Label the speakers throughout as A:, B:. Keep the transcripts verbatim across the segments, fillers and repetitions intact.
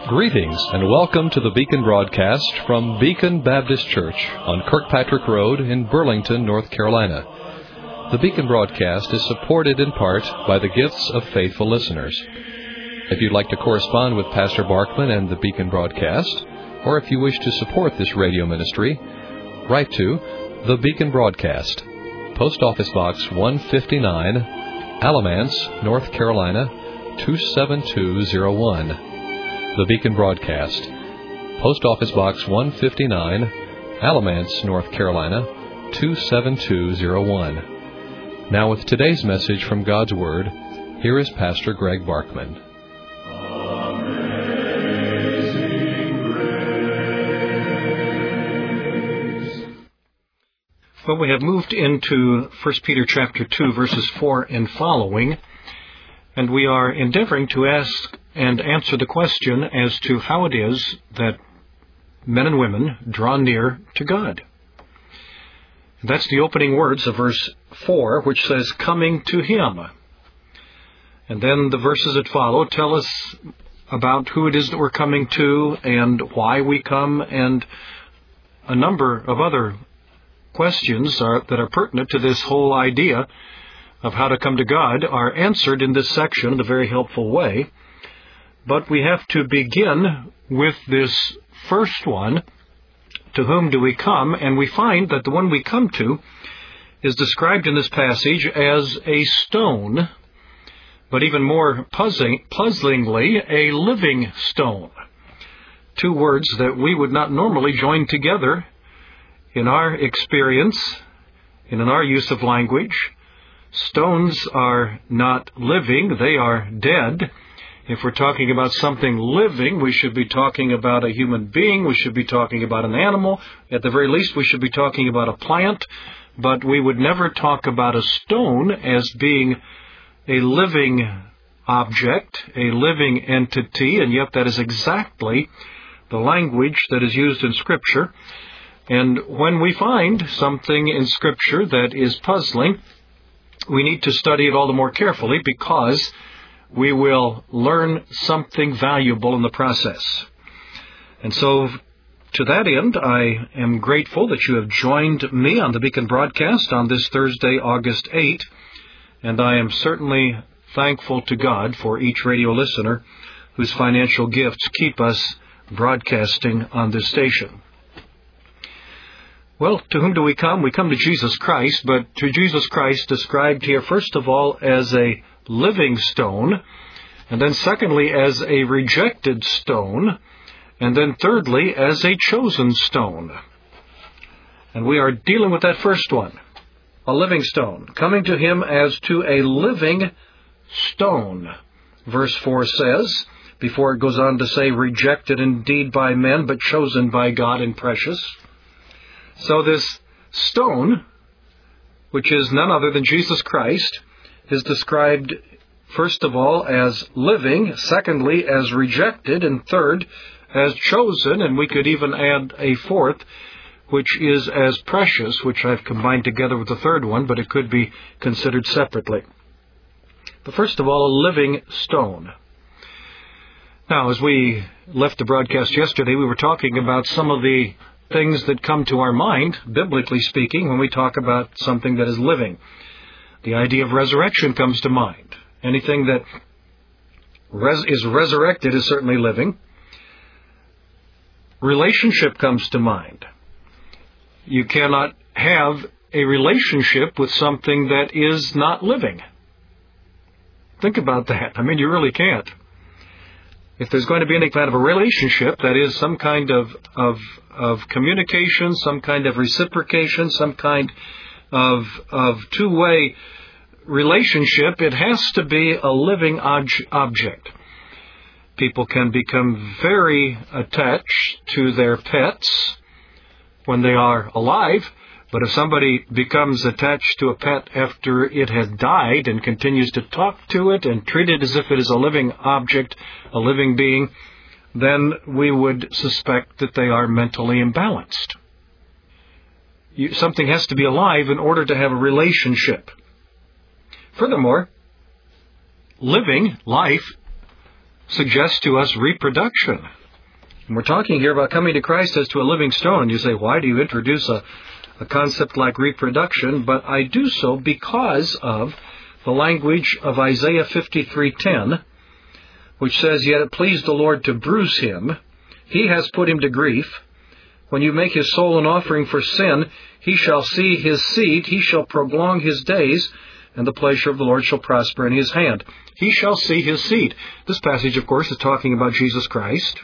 A: Greetings and welcome to the Beacon broadcast from Beacon Baptist Church on Kirkpatrick Road in Burlington, North Carolina. The Beacon broadcast is supported in part by the gifts of faithful listeners. If you'd like to correspond with Pastor Barkman and the Beacon broadcast, or if you wish to support this radio ministry, write to The Beacon Broadcast, Post Office Box one fifty-nine, Alamance, North Carolina, two seven two zero one. The Beacon Broadcast, Post Office Box one fifty-nine, Alamance, North Carolina, two seven two zero one. Now with today's message from God's Word, here is Pastor Greg Barkman.
B: Well, we have moved into First Peter chapter two, verses four and following, and we are endeavoring to ask and answer the question as to how it is that men and women draw near to God. That's the opening words of verse four, which says, coming to Him. And then the verses that follow tell us about who it is that we're coming to and why we come, and a number of other questions are, that are pertinent to this whole idea of how to come to God are answered in this section in a very helpful way. But we have to begin with this first one, to whom do we come? And we find that the one we come to is described in this passage as a stone, but even more puzzling, puzzlingly, a living stone. Two words that we would not normally join together in our experience and in our use of language. Stones are not living, they are dead. If we're talking about something living, we should be talking about a human being, we should be talking about an animal. At the very least, we should be talking about a plant, but we would never talk about a stone as being a living object, a living entity, and yet that is exactly the language that is used in Scripture. And when we find something in Scripture that is puzzling, we need to study it all the more carefully, because we will learn something valuable in the process. And so, to that end, I am grateful that you have joined me on the Beacon broadcast on this Thursday, August eighth, and I am certainly thankful to God for each radio listener whose financial gifts keep us broadcasting on this station. Well, to whom do we come? We come to Jesus Christ, but to Jesus Christ described here, first of all, as a living stone, and then secondly, as a rejected stone, and then thirdly, as a chosen stone. And we are dealing with that first one, a living stone, coming to Him as to a living stone. Verse four says, before it goes on to say, rejected indeed by men, but chosen by God and precious. So this stone, which is none other than Jesus Christ, is described, first of all, as living, secondly, as rejected, and third, as chosen, and we could even add a fourth, which is as precious, which I've combined together with the third one, but it could be considered separately. But first of all, a living stone. Now, as we left the broadcast yesterday, we were talking about some of the things that come to our mind, biblically speaking, when we talk about something that is living. The idea of resurrection comes to mind. Anything that res- is resurrected is certainly living. Relationship comes to mind. You cannot have a relationship with something that is not living. Think about that. I mean, you really can't. If there's going to be any kind of a relationship, that is some kind of, of, of communication, some kind of reciprocation, some kind of, of two-way relationship, it has to be a living ob- object. People can become very attached to their pets when they are alive, but if somebody becomes attached to a pet after it has died and continues to talk to it and treat it as if it is a living object, a living being, then we would suspect that they are mentally imbalanced. You, something has to be alive in order to have a relationship. Furthermore, living, life, suggests to us reproduction. And we're talking here about coming to Christ as to a living stone. And you say, why do you introduce a, a concept like reproduction? But I do so because of the language of Isaiah fifty-three ten, which says, Yet it pleased the Lord to bruise him. He has put him to grief. When you make his soul an offering for sin, he shall see his seed, he shall prolong his days, and the pleasure of the Lord shall prosper in his hand. He shall see his seed. This passage, of course, is talking about Jesus Christ.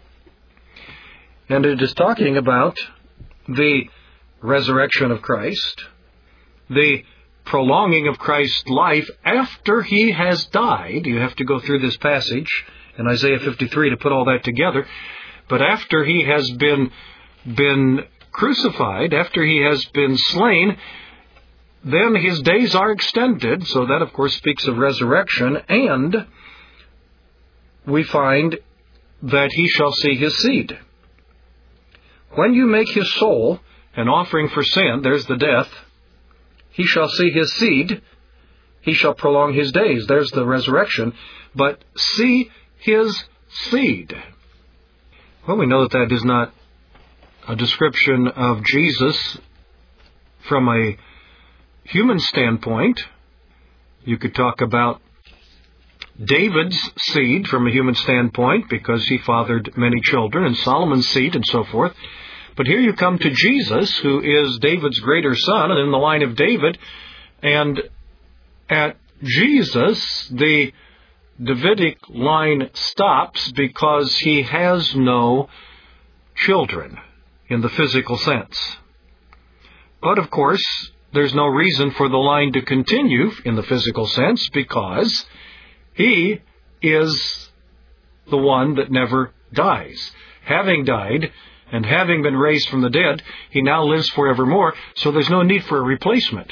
B: And it is talking about the resurrection of Christ, the prolonging of Christ's life after he has died. You have to go through this passage in Isaiah fifty-three to put all that together. But after he has been, been crucified, after he has been slain, then his days are extended. So that, of course, speaks of resurrection. And we find that he shall see his seed. When you make his soul an offering for sin, there's the death. He shall see his seed. He shall prolong his days. There's the resurrection. But see his seed. Well, we know that that is not a description of Jesus from a human standpoint. You could talk about David's seed from a human standpoint because he fathered many children, and Solomon's seed and so forth. But here you come to Jesus, who is David's greater son and in the line of David. And at Jesus, the Davidic line stops because he has no children in the physical sense. But of course, there's no reason for the line to continue in the physical sense because he is the one that never dies. Having died and having been raised from the dead, he now lives forevermore, so there's no need for a replacement.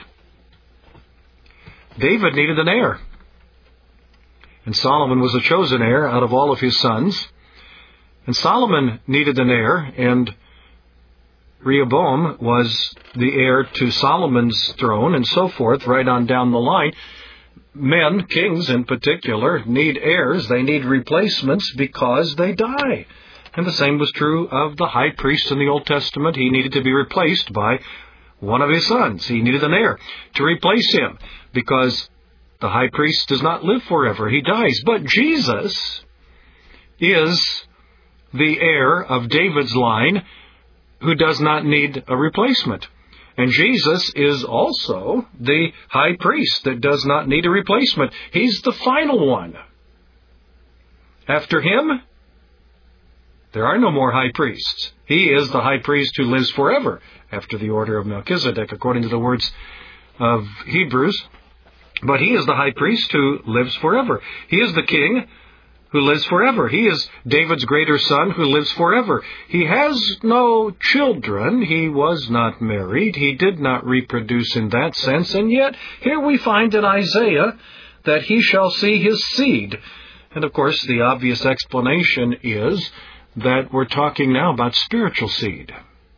B: David needed an heir. And Solomon was a chosen heir out of all of his sons. And Solomon needed an heir, and Rehoboam was the heir to Solomon's throne, and so forth, right on down the line. Men, kings in particular, need heirs. They need replacements because they die. And the same was true of the high priest in the Old Testament. He needed to be replaced by one of his sons. He needed an heir to replace him because the high priest does not live forever. He dies. But Jesus is the heir of David's line who does not need a replacement. And Jesus is also the high priest that does not need a replacement. He's the final one. After him, there are no more high priests. He is the high priest who lives forever after the order of Melchizedek, according to the words of Hebrews. But he is the high priest who lives forever. He is the king who lives forever. He is David's greater son who lives forever. He has no children. He was not married. He did not reproduce in that sense. And yet, here we find in Isaiah that he shall see his seed. And of course, the obvious explanation is that we're talking now about spiritual seed.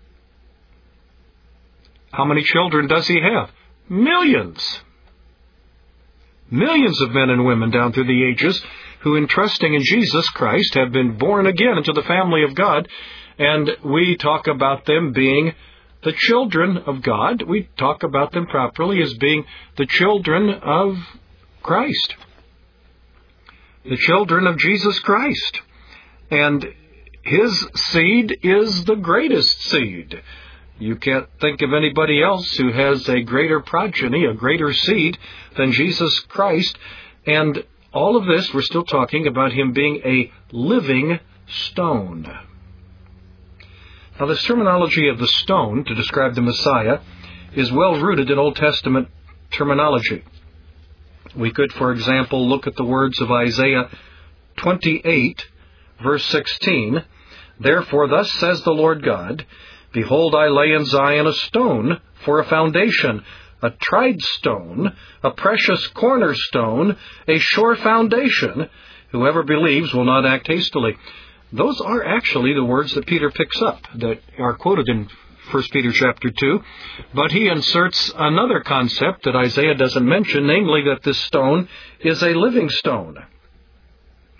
B: How many children does he have? Millions. Millions of men and women down through the ages who, in trusting in Jesus Christ, have been born again into the family of God. And we talk about them being the children of God. We talk about them properly as being the children of Christ. The children of Jesus Christ. And his seed is the greatest seed. You can't think of anybody else who has a greater progeny, a greater seed than Jesus Christ. And all of this, we're still talking about him being a living stone. Now, this terminology of the stone to describe the Messiah is well rooted in Old Testament terminology. We could, for example, look at the words of Isaiah twenty-eight, verse sixteen. Therefore, thus says the Lord God, Behold, I lay in Zion a stone for a foundation, a tried stone, a precious cornerstone, a sure foundation. Whoever believes will not act hastily. Those are actually the words that Peter picks up, that are quoted in First Peter chapter two. But he inserts another concept that Isaiah doesn't mention, namely that this stone is a living stone.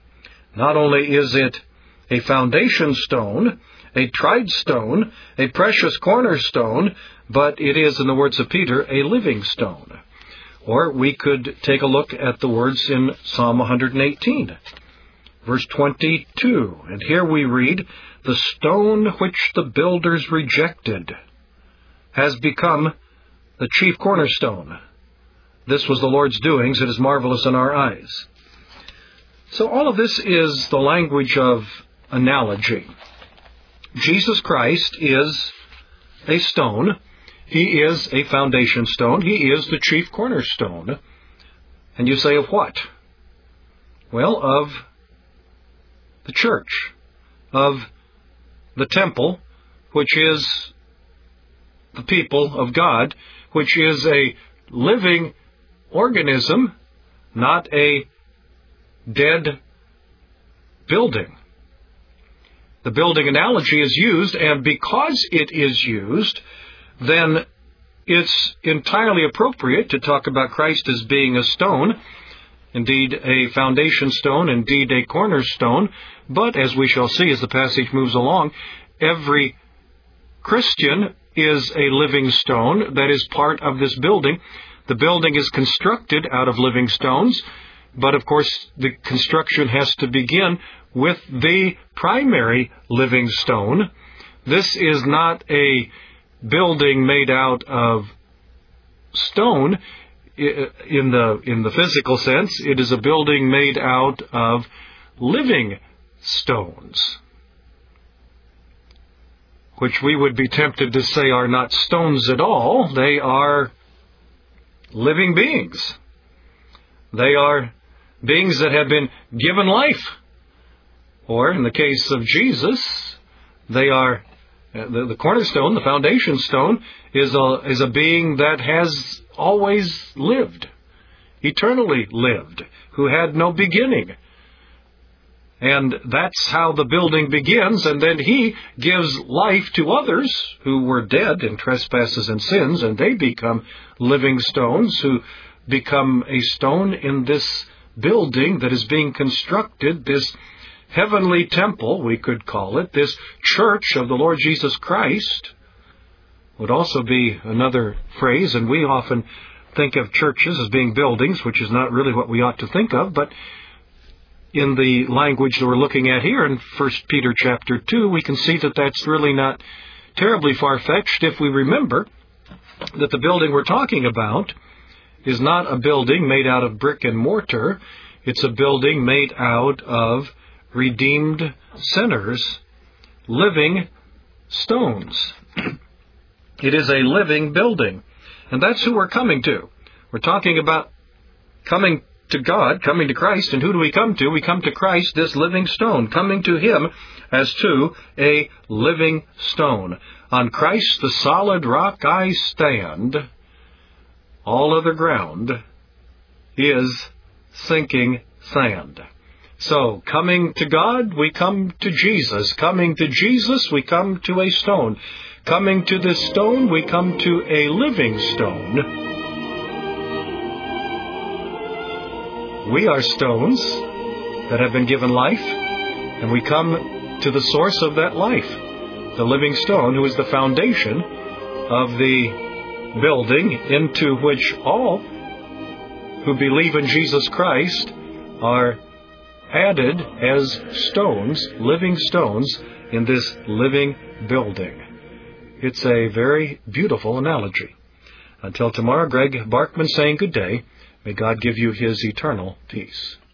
B: Not only is it a foundation stone, a tried stone, a precious cornerstone, but it is, in the words of Peter, a living stone. Or we could take a look at the words in Psalm one eighteen, verse twenty-two. And here we read, "The stone which the builders rejected has become the chief cornerstone. This was the Lord's doings. It is marvelous in our eyes." So all of this is the language of analogy. Jesus Christ is a stone. He is a foundation stone. He is the chief cornerstone. And you say, of what? Well, of the church, of the temple, which is the people of God, which is a living organism, not a dead building. The building analogy is used, and because it is used, then it's entirely appropriate to talk about Christ as being a stone, indeed a foundation stone, indeed a cornerstone. But as we shall see as the passage moves along, every Christian is a living stone that is part of this building. The building is constructed out of living stones, but of course the construction has to begin with the primary living stone. This is not a building made out of stone in the in the physical sense. It is a building made out of living stones, which we would be tempted to say are not stones at all. They are living beings. They are beings that have been given life. Or, in the case of Jesus, they are the, the cornerstone, the foundation stone, is a, is a being that has always lived, eternally lived, who had no beginning. And that's how the building begins, and then he gives life to others who were dead in trespasses and sins, and they become living stones who become a stone in this building that is being constructed, this heavenly temple, we could call it, this church of the Lord Jesus Christ, would also be another phrase, and we often think of churches as being buildings, which is not really what we ought to think of, but in the language that we're looking at here in First Peter chapter two, we can see that that's really not terribly far-fetched if we remember that the building we're talking about is not a building made out of brick and mortar. It's a building made out of redeemed sinners, living stones. It is a living building. And that's who we're coming to. We're talking about coming to God, coming to Christ. And who do we come to? We come to Christ, this living stone, coming to Him as to a living stone. On Christ, the solid rock, I stand. All other ground is sinking sand. So, coming to God, we come to Jesus. Coming to Jesus, we come to a stone. Coming to this stone, we come to a living stone. We are stones that have been given life, and we come to the source of that life, the living stone, who is the foundation of the building into which all who believe in Jesus Christ are added as stones, living stones, in this living building. It's a very beautiful analogy. Until tomorrow, Greg Barkman saying good day. May God give you His eternal peace.